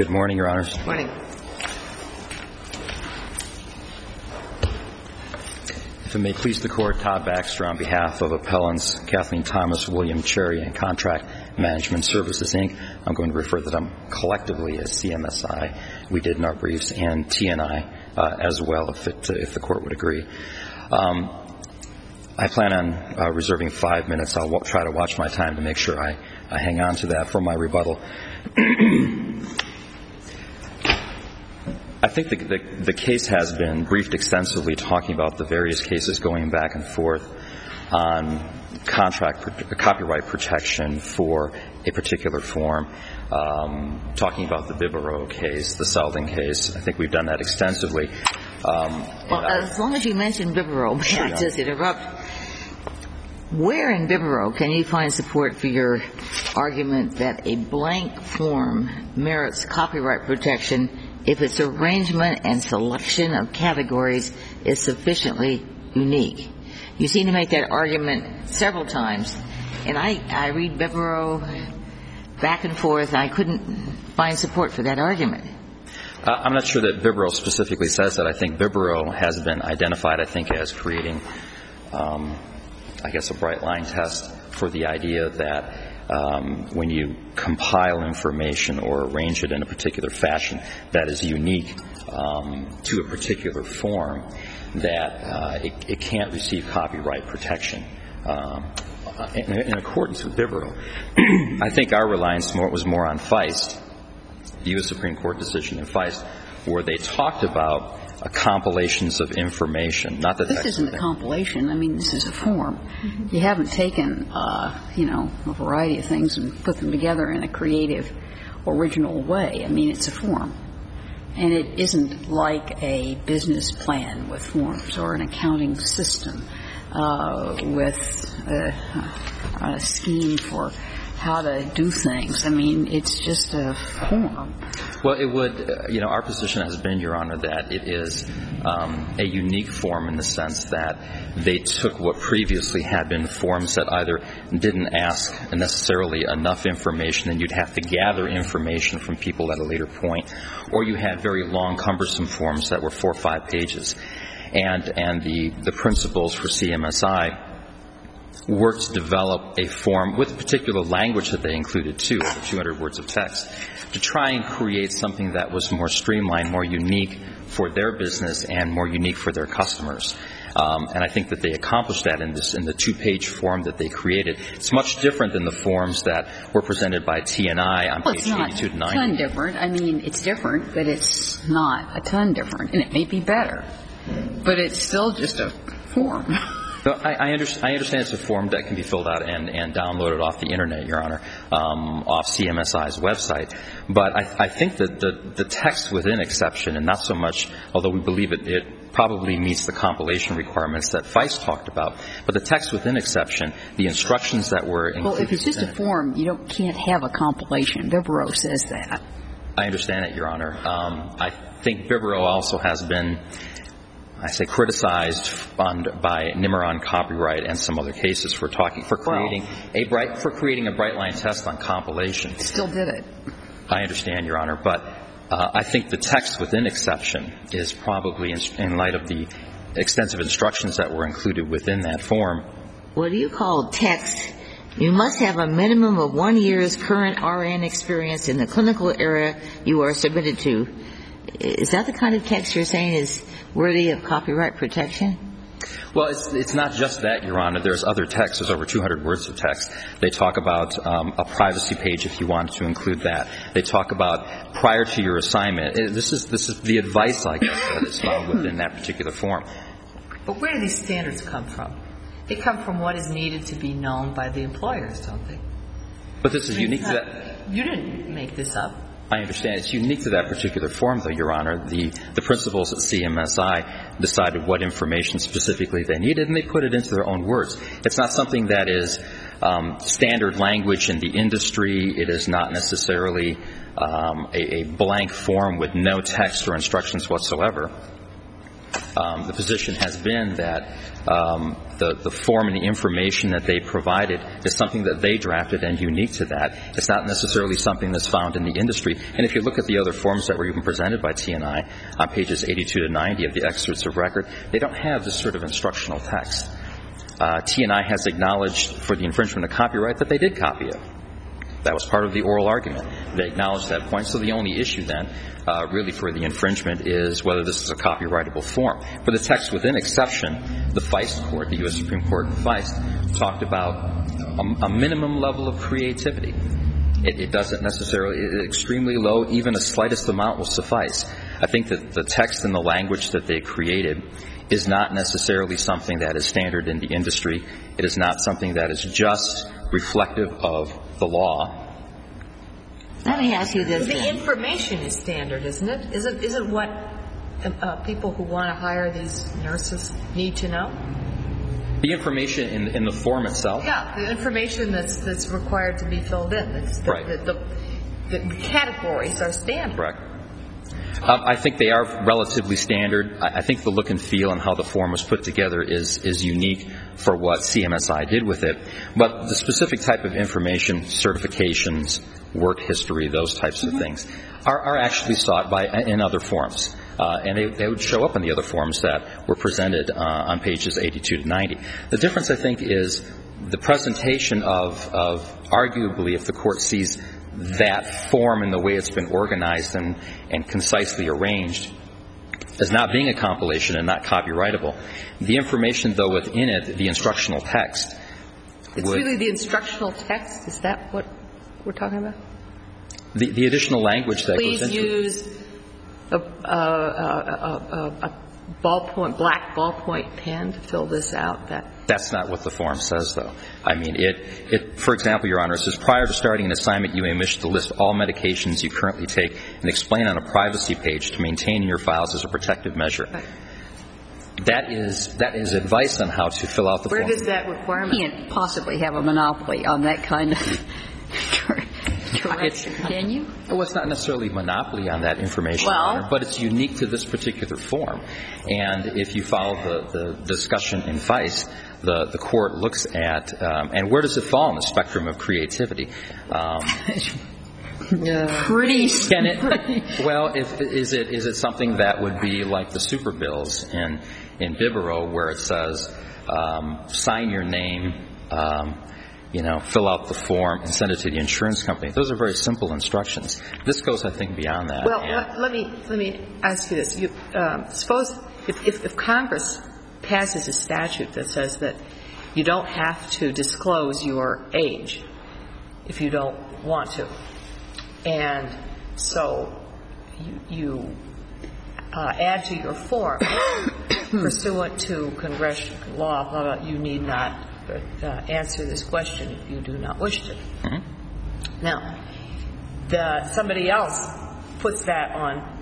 Good morning, Your Honors. Good morning. If it may please the Court, Todd Baxter on behalf of Appellants Kathleen Thomas, William Cherry, and Contract Management Services, Inc. I'm going to refer to them collectively as CMSI. We did in our briefs, and TNI as well, if the Court would agree. I plan on reserving 5 minutes. I'll try to watch my time to make sure I hang on to that for my rebuttal. I think the case has been briefed extensively, talking about the various cases going back and forth on copyright protection for a particular form, talking about the Bibero case, the Selden case. I think we've done that extensively. Well, as long as you mention Bibero, may I just interrupt? Where in Bibero can you find support for your argument that a blank form merits copyright protection if its arrangement and selection of categories is sufficiently unique? You seem to make that argument several times, and I read Bibero back and forth. I couldn't find support for that argument. I'm not sure that Bibero specifically says that. I think Bibero has been identified, as creating, a bright line test for the idea that when you compile information or arrange it in a particular fashion that is unique to a particular form, that it can't receive copyright protection. In accordance with Bibero, I think our reliance was more on Feist, the U.S. Supreme Court decision in Feist, where they talked about compilations of information. Not that this isn't a compilation. I mean, this is a form. You haven't taken, a variety of things and put them together in a creative, original way. I mean, it's a form. And it isn't like a business plan with forms or an accounting system with a scheme for how to do things. I mean, it's just a form. Well, it would, our position has been, Your Honor, that it is a unique form in the sense that they took what previously had been forms that either didn't ask necessarily enough information and you'd have to gather information from people at a later point, or you had very long, cumbersome forms that were 4 or 5 pages. And the principles for CMSI were to develop a form with a particular language that they included, too, over 200 words of text, to try and create something that was more streamlined, more unique for their business and more unique for their customers. And I think that they accomplished that in the 2-page form that they created. It's much different than the forms that were presented by TNI on page 82 to 90. Well, it's not a ton different. I mean, it's different, but it's not a ton different. And it may be better, but it's still just a form. No, I understand it's a form that can be filled out and downloaded off the Internet, Your Honor, off CMSI's website. But I think that the text within exception, and not so much, although we believe it probably meets the compilation requirements that Feist talked about, but the text within exception, the instructions that were included. Well, if it's just a form, you can't have a compilation. Bibero says that. I understand it, Your Honor. I think Bibero also has been, criticized by Nimmer on copyright and some other cases for creating a bright line test on compilation. Still did it. I understand, Your Honor, but I think the text within exception is probably, in light of the extensive instructions that were included within that form. What do you call text? You must have a minimum of 1 year's current RN experience in the clinical area you are submitted to. Is that the kind of text you're saying is worthy of copyright protection? Well, it's not just that, Your Honor. There's other text. There's over 200 words of text. They talk about a privacy page if you wanted to include that. They talk about prior to your assignment. This is the advice, I guess, that is found within that particular form. But where do these standards come from? They come from what is needed to be known by the employers, don't they? But this is unique to that. You didn't make this up. I understand. It's unique to that particular form, though, Your Honor. The principals at CMSI decided what information specifically they needed, and they put it into their own words. It's not something that is standard language in the industry. It is not necessarily a blank form with no text or instructions whatsoever. The position has been that the form and the information that they provided is something that they drafted and unique to that. It's not necessarily something that's found in the industry. And if you look at the other forms that were even presented by T&I on pages 82 to 90 of the excerpts of record, they don't have this sort of instructional text. T&I has acknowledged for the infringement of copyright that they did copy it. That was part of the oral argument. They acknowledged that point. So the only issue then really for the infringement is whether this is a copyrightable form. For the text within exception, the Feist Court, the U.S. Supreme Court in Feist, talked about a minimum level of creativity. It doesn't necessarily, extremely low, even a slightest amount will suffice. I think that the text and the language that they created is not necessarily something that is standard in the industry. It is not something that is just reflective of the law. Let me ask you this. The information is standard, isn't it? Isn't what people who want to hire these nurses need to know? The information in the form itself? Yeah, the information that's required to be filled in. Right. The categories are standard. Correct. I think they are relatively standard. I think the look and feel and how the form was put together is unique for what CMSI did with it. But the specific type of information, certifications, work history, those types of things, are actually sought in other forms. And they would show up in the other forms that were presented on pages 82 to 90. The difference, I think, is the presentation of arguably, if the court sees that form and the way it's been organized and concisely arranged as not being a compilation and not copyrightable. The information, though, within it, the instructional text. It's really the instructional text? Is that what we're talking about? The additional language that goes into it. Please use a black ballpoint pen to fill this out. That's not what the form says, though. I mean, it for example, Your Honor, it says, prior to starting an assignment, you may wish to list all medications you currently take and explain on a privacy page to maintain in your files as a protective measure. Right. That is advice on how to fill out the form. Where does that requirement? You can't possibly have a monopoly on that kind of direction, can you? Well, it's not necessarily a monopoly on that information, Your Honor, but it's unique to this particular form. And if you follow the discussion in Feist, the court looks at, and where does it fall in the spectrum of creativity? Pretty. Can it? Well, is it something that would be like the super bills in Bibero where it says, sign your name, fill out the form and send it to the insurance company. Those are very simple instructions. This goes, I think, beyond that. Well, let me ask you this. Suppose if Congress passes a statute that says that you don't have to disclose your age if you don't want to, and so you add to your form pursuant to congressional law, blah, blah, you need not answer this question if you do not wish to. Mm-hmm. Now, somebody else puts that on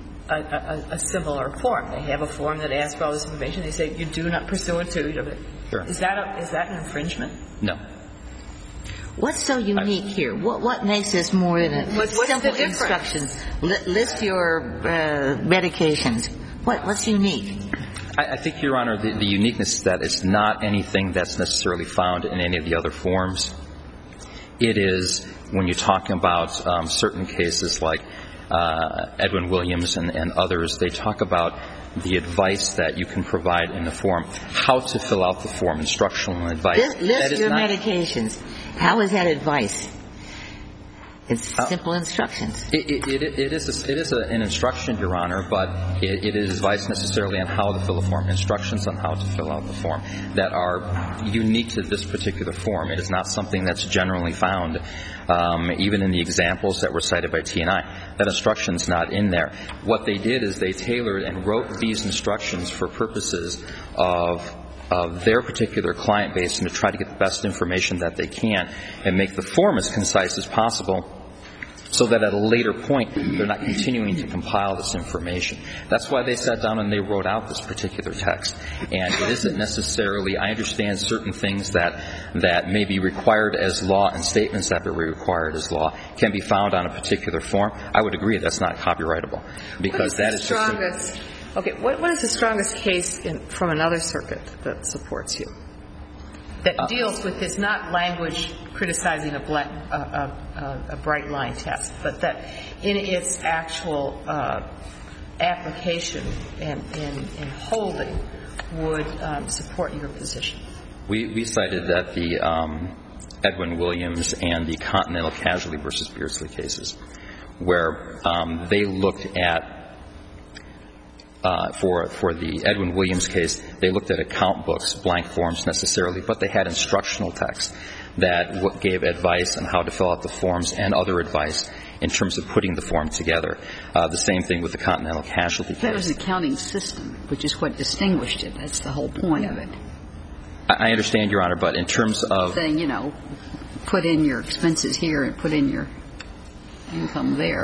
a similar form. They have a form that asks for all this information. They say you do not pursuant to. Sure. Is that an infringement? No. What's so unique here? What makes this more than a simple instructions? List your medications. What's unique? I think, Your Honor, the uniqueness is that it's not anything that's necessarily found in any of the other forms. It is, when you're talking about certain cases like Edwin Williams and others, they talk about the advice that you can provide in the form, how to fill out the form, instructional advice. List your medications. How is that advice? It's simple instructions. It is an instruction, Your Honor, but it is advice necessarily on how to fill a form, instructions on how to fill out the form that are unique to this particular form. It is not something that's generally found, even in the examples that were cited by T&I. That instruction's not in there. What they did is they tailored and wrote these instructions for purposes of their particular client base and to try to get the best information that they can and make the form as concise as possible so that at a later point they're not continuing to compile this information. That's why they sat down and they wrote out this particular text. And it isn't necessarily, I understand certain things that may be required as law and statements that are required as law can be found on a particular form. I would agree that's not copyrightable because that is just Okay. What is the strongest case from another circuit that supports you, that deals with this, not language criticizing a bright line test, but that in its actual application and holding would support your position? We cited that the Edwin Williams and the Continental Casualty versus Beardsley cases, where they looked at, for the Edwin Williams case, they looked at account books, blank forms necessarily, but they had instructional text that gave advice on how to fill out the forms and other advice in terms of putting the form together. The same thing with the Continental Casualty case. That was an accounting system, which is what distinguished it. That's the whole point of it. I understand, Your Honor, but in terms of saying, you know, put in your expenses here and put in your income there.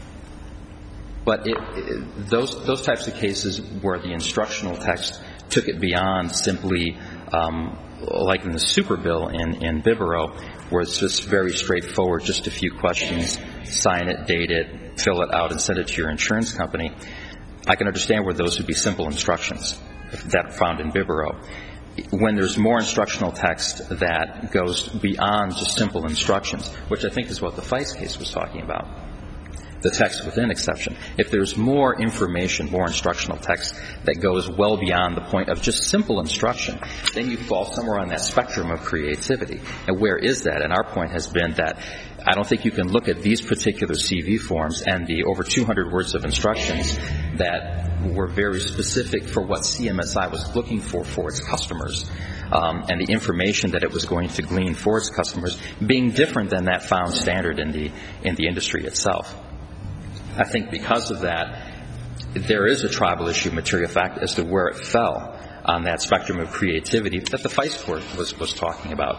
But those types of cases where the instructional text took it beyond simply, like in the super bill in Bibero, where it's just very straightforward, just a few questions, sign it, date it, fill it out, and send it to your insurance company, I can understand where those would be simple instructions that are found in Bibero. When there's more instructional text that goes beyond just simple instructions, which I think is what the Feist case was talking about, the text within exception. If there's more information, more instructional text that goes well beyond the point of just simple instruction, then you fall somewhere on that spectrum of creativity. And where is that? And our point has been that I don't think you can look at these particular CV forms and the over 200 words of instructions that were very specific for what CMSI was looking for its customers, and the information that it was going to glean for its customers being different than that found standard in the industry itself. I think because of that, there is a tribal issue of material fact as to where it fell on that spectrum of creativity that the Feist court was talking about.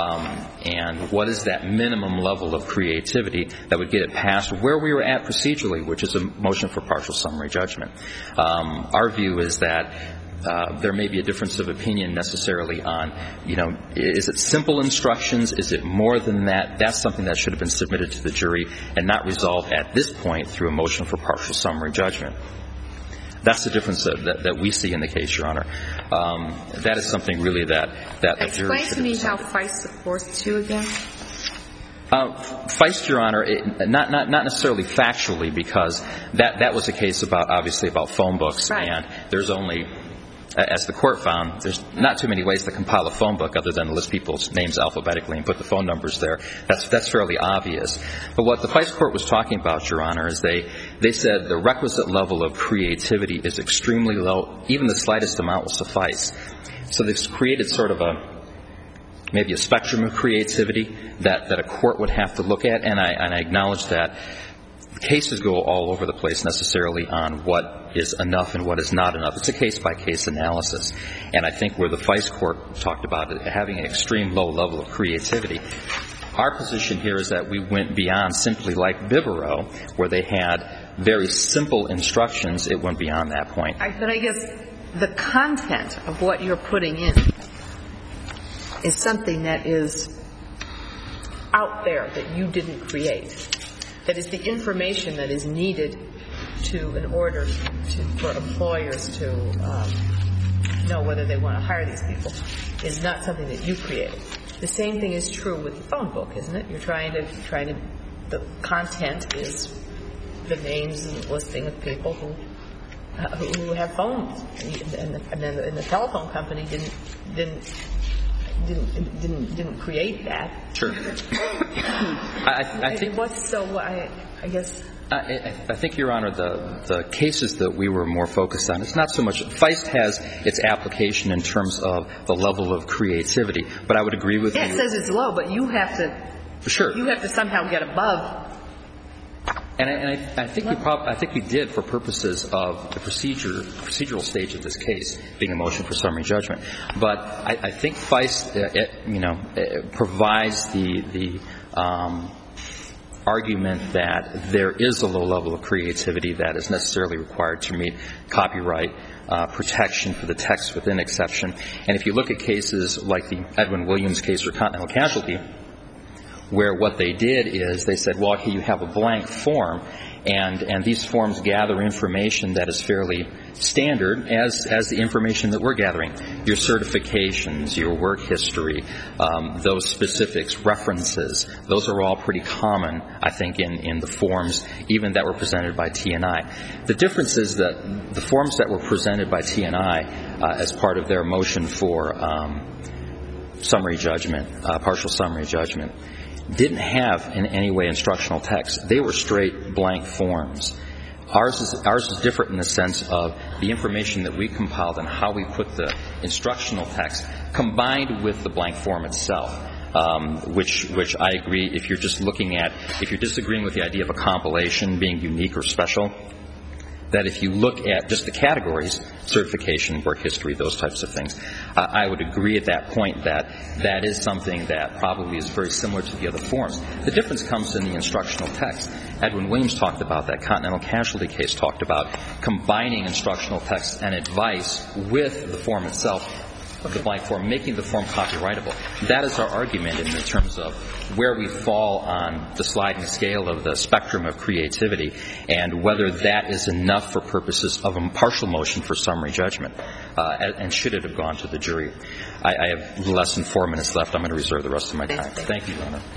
And what is that minimum level of creativity that would get it past where we were at procedurally, which is a motion for partial summary judgment. Our view is that there may be a difference of opinion necessarily on, is it simple instructions? Is it more than that? That's something that should have been submitted to the jury and not resolved at this point through a motion for partial summary judgment. That's the difference that we see in the case, Your Honor. That is something really that the jury should have decided. Explain to me how Feist supports you again. Feist, Your Honor, not necessarily factually, because that was a case obviously about phone books, right. And there's only, as the court found, there's not too many ways to compile a phone book other than list people's names alphabetically and put the phone numbers there. That's fairly obvious. But what the Feist court was talking about, Your Honor, is they said the requisite level of creativity is extremely low. Even the slightest amount will suffice. So they've created sort of maybe a spectrum of creativity that a court would have to look at, and I acknowledge that cases go all over the place necessarily on what is enough and what is not enough. It's a case-by-case analysis. And I think where the Feist court talked about it, having an extreme low level of creativity, our position here is that we went beyond simply like Bibero, where they had very simple instructions. It went beyond that point. But I guess the content of what you're putting in is something that is out there that you didn't create. That is the information that is needed in order for employers to know whether they want to hire these people is not something that you created. The same thing is true with the phone book, isn't it? You're trying to the content is the names and listing of people who have phones, and the telephone company didn't create that. Sure. I think, Your Honor, the cases that we were more focused on, it's not so much. Feist has its application in terms of the level of creativity, but I would agree with you. It says it's low, but you have to. Sure. You have to somehow get above. And I think we did for purposes of the procedural stage of this case, being a motion for summary judgment. But I think Feist, provides the argument that there is a low level of creativity that is necessarily required to meet copyright protection for the text within exception. And if you look at cases like the Edwin Williams case or Continental Casualty, where what they did is they said, well, okay, you have a blank form, and these forms gather information that is fairly standard as the information that we're gathering. Your certifications, your work history, those specifics, references, those are all pretty common, I think, in the forms even that were presented by T&I. The difference is that the forms that were presented by T&I as part of their motion for summary judgment, partial summary judgment, didn't have in any way instructional text. They were straight blank forms. Ours is different in the sense of the information that we compiled and how we put the instructional text combined with the blank form itself, which I agree, if you're disagreeing with the idea of a compilation being unique or special, that if you look at just the categories, certification, work history, those types of things, I would agree at that point that that is something that probably is very similar to the other forms. The difference comes in the instructional text. Edwin Williams talked about that. Continental Casualty case talked about combining instructional text and advice with the form itself, the blank form, making the form copyrightable. That is our argument in terms of where we fall on the sliding scale of the spectrum of creativity and whether that is enough for purposes of a partial motion for summary judgment, and should it have gone to the jury. I have less than 4 minutes left. I'm going to reserve the rest of my time. Thank you, Your Honor.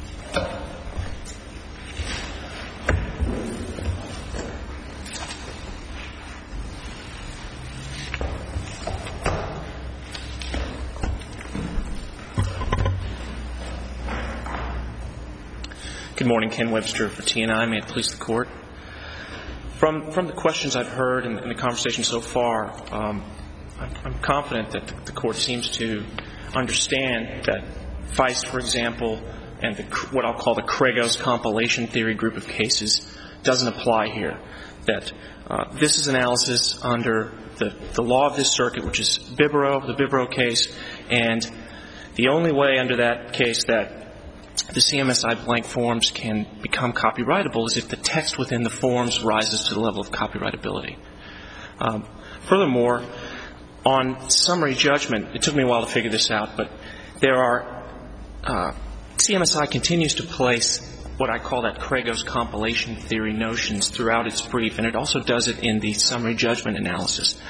Good morning. Ken Webster for T&I. May it please the Court. From the questions I've heard in the conversation so far, I'm confident that the Court seems to understand that Feist, for example, and what I'll call the Kregos compilation theory group of cases doesn't apply here. That this is analysis under the law of this circuit, which is Bibero, the Bibero case, and the only way under that case that the CMSI blank forms can become copyrightable is if the text within the forms rises to the level of copyrightability. Furthermore, on summary judgment, it took me a while to figure this out, but there are CMSI continues to place what I call that Kregos compilation theory notions throughout its brief, and it also does it in the summary judgment analysis.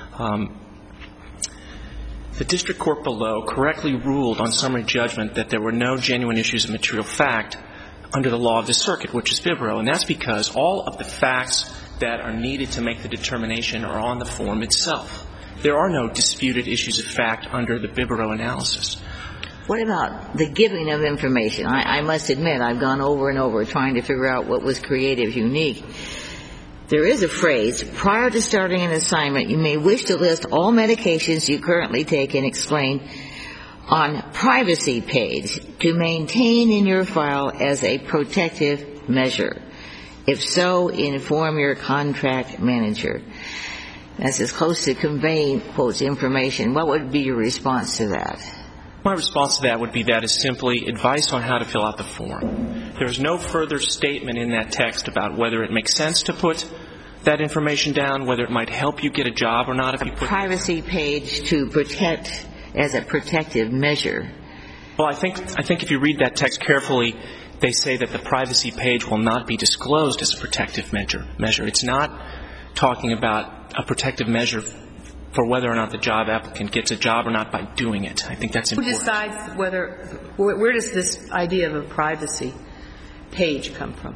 The district court below correctly ruled on summary judgment that there were no genuine issues of material fact under the law of this circuit, which is Bibero, and that's because all of the facts that are needed to make the determination are on the form itself. There are no disputed issues of fact under the Bibero analysis. What about the giving of information? I must admit, I've gone over and over trying to figure out what was creative, unique. There is a phrase, prior to starting an assignment, you may wish to list all medications you currently take and explain on privacy page to maintain in your file as a protective measure. If so, inform your contract manager. That's as close to conveying, quotes, information. What would be your response to that? My response to that would be that is simply advice on how to fill out the form. There's no further statement in that text about whether it makes sense to put that information down, whether it might help you get a job or not if you put privacy page to protect as a protective measure. Well, I think if you read that text carefully, they say that the privacy page will not be disclosed as a protective measure. It's not talking about a protective measure for whether or not the job applicant gets a job or not by doing it. I think that's important. Who decides where does this idea of a privacy page come from?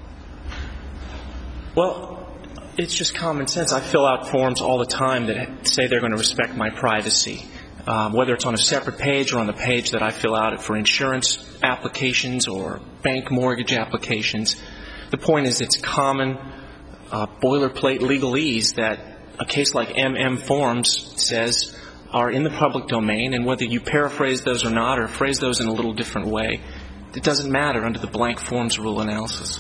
Well, it's just common sense. I fill out forms all the time that say they're going to respect my privacy, whether it's on a separate page or on the page that I fill out for insurance applications or bank mortgage applications. The point is it's common boilerplate legalese that a case like MM Forms says are in the public domain, and whether you paraphrase those or not or phrase those in a little different way, it doesn't matter under the blank forms rule analysis.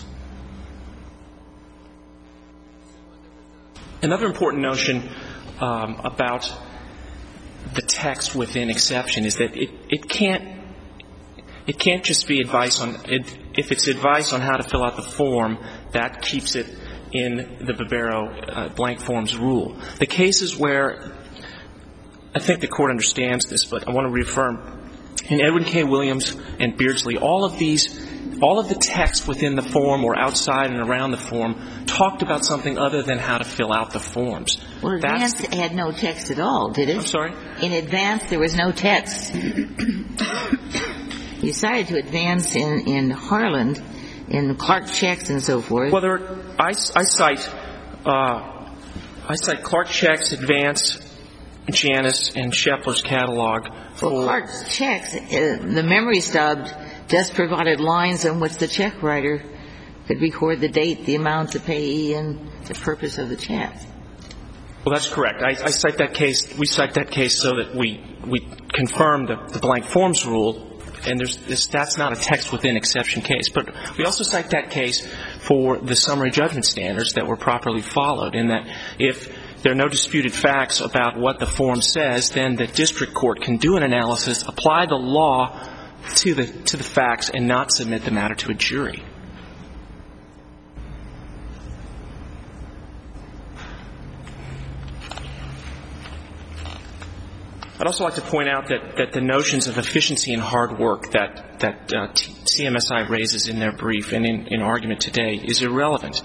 Another important notion about the text within exception is that it can't just be advice on if it's advice on how to fill out the form, that keeps it in the Bibero blank forms rule. The cases where I think the Court understands this, but I want to reaffirm, In Edwin K. Williams and Beardsley, all of the text within the form or outside and around the form talked about something other than how to fill out the forms. Well, Advance had no text at all, did it? I'm sorry? In Advance, there was no text. You cited to Advance in Harland, in Clark checks and so forth. Well, I cite Clark checks, Advance, Janus, and Shepler's catalog. Well, Clark's checks, the memory stub just provided lines on which the check writer could record the date, the amount, the payee, and the purpose of the check. Well, that's correct. I cite that case. We cite that case so that we confirm the blank forms rule. And that's not a text within exception case. But we also cite that case for the summary judgment standards that were properly followed, in that if there are no disputed facts about what the form says, then the district court can do an analysis, apply the law to the facts, and not submit the matter to a jury. I'd also like to point out that the notions of efficiency and hard work that CMSI raises in their brief and in argument today is irrelevant.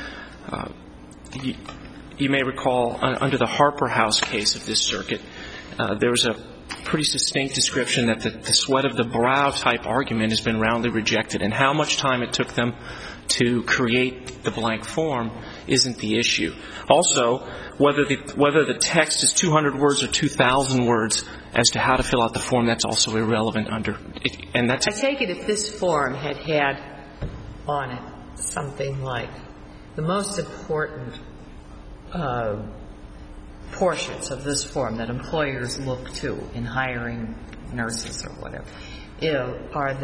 You may recall under the Harper House case of this circuit, there was a pretty succinct description that the sweat of the brow type argument has been roundly rejected, and how much time it took them to create the blank form isn't the issue. Also, whether the text is 200 words or 2,000 words as to how to fill out the form, that's also irrelevant under it. And that's I take it if this form had on it something like the most important portions of this form that employers look to in hiring nurses or whatever, are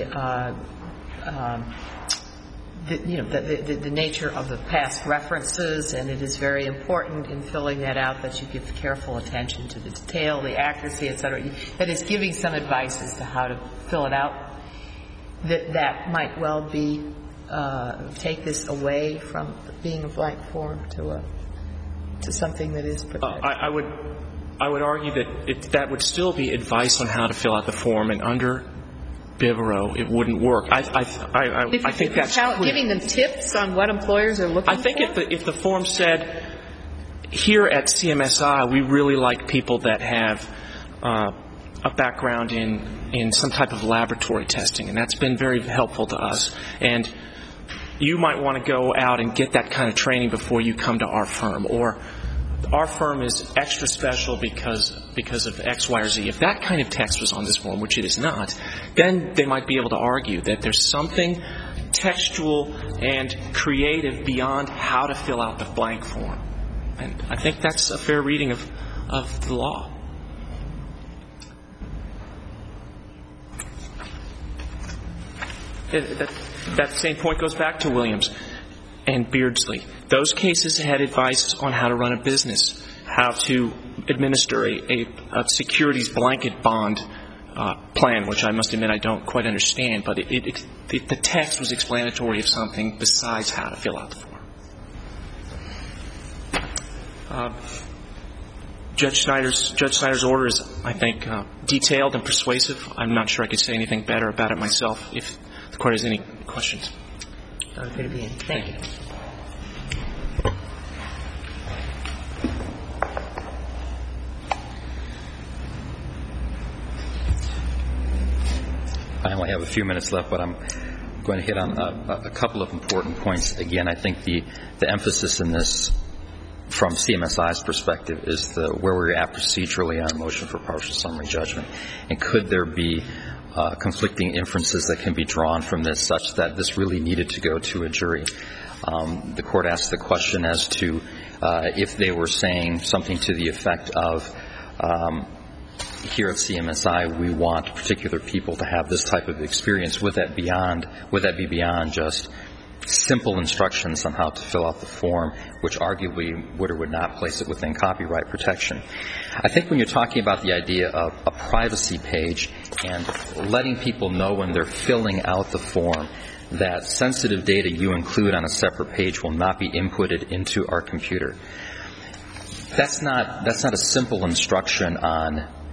the nature of the past references, and it is very important in filling that out that you give careful attention to the detail, the accuracy, et cetera. That is giving some advice as to how to fill it out. That might well be take this away from being a blank form to something that is prepared. I would argue that would still be advice on how to fill out the form, and under Bivaro, it wouldn't work. I think that's clear. Giving them tips on what employers are looking for? I think if the form said, here at CMSI, we really like people that have a background in some type of laboratory testing, and that's been very helpful to us. And you might want to go out and get that kind of training before you come to our firm, or our firm is extra special because of X, Y, or Z. If that kind of text was on this form, which it is not, then they might be able to argue that there's something textual and creative beyond how to fill out the blank form. And I think that's a fair reading of the law. That same point goes back to Williams and Beardsley. Those cases had advice on how to run a business, how to administer a securities blanket bond plan, which I must admit I don't quite understand, but the text was explanatory of something besides how to fill out the form. Judge Snyder's order is, I think, detailed and persuasive. I'm not sure I could say anything better about it myself. If the Court has any questions. Thank you. I only have a few minutes left, but I'm going to hit on a couple of important points. Again, I think the emphasis in this, from CMSI's perspective, is where we're at procedurally on a motion for partial summary judgment. And could there be conflicting inferences that can be drawn from this such that this really needed to go to a jury? The Court asked the question as to if they were saying something to the effect of, here at CMSI, we want particular people to have this type of experience. Would that be beyond just simple instructions on how to fill out the form, which arguably would or would not place it within copyright protection? I think when you're talking about the idea of a privacy page and letting people know when they're filling out the form that sensitive data you include on a separate page will not be inputted into our computer, that's not a simple instruction on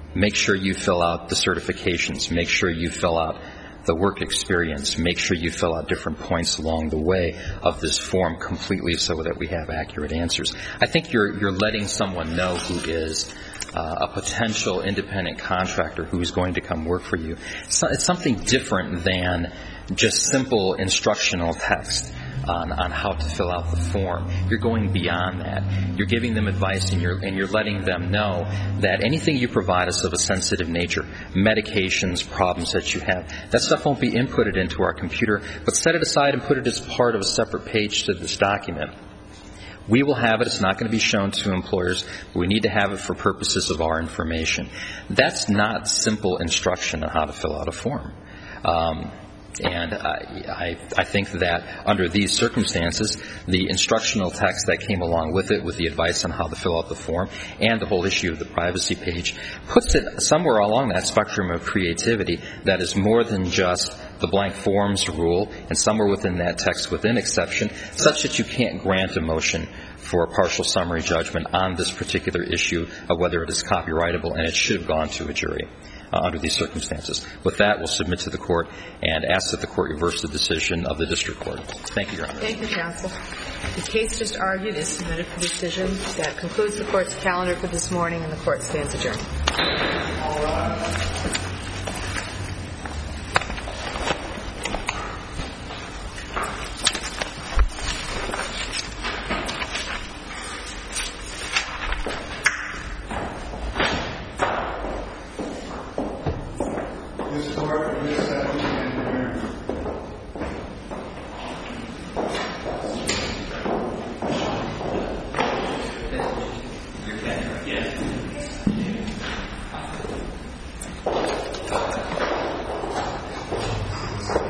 make sure you fill out the certifications, make sure you fill out the work experience, make sure you fill out different points along the way of this form completely so that we have accurate answers. I think you're letting someone know who is a potential independent contractor who's going to come work for you. It's something different than just simple instructional text on how to fill out the form. You're going beyond that. You're giving them advice, and you're letting them know that anything you provide us of a sensitive nature, medications, problems that you have, that stuff won't be inputted into our computer, but set it aside and put it as part of a separate page to this document. We will have it. It's not going to be shown to employers. We need to have it for purposes of our information. That's not simple instruction on how to fill out a form. And I think that under these circumstances, the instructional text that came along with it, with the advice on how to fill out the form, and the whole issue of the privacy page, puts it somewhere along that spectrum of creativity that is more than just the blank forms rule, and somewhere within that text within exception, such that you can't grant a motion for a partial summary judgment on this particular issue of whether it is copyrightable, and it should have gone to a jury under these circumstances. With that, we'll submit to the Court and ask that the Court reverse the decision of the District Court. Thank you, Your Honor. Thank you, counsel. The case just argued is submitted for decision. That concludes the Court's calendar for this morning, and the Court stands adjourned. All rise.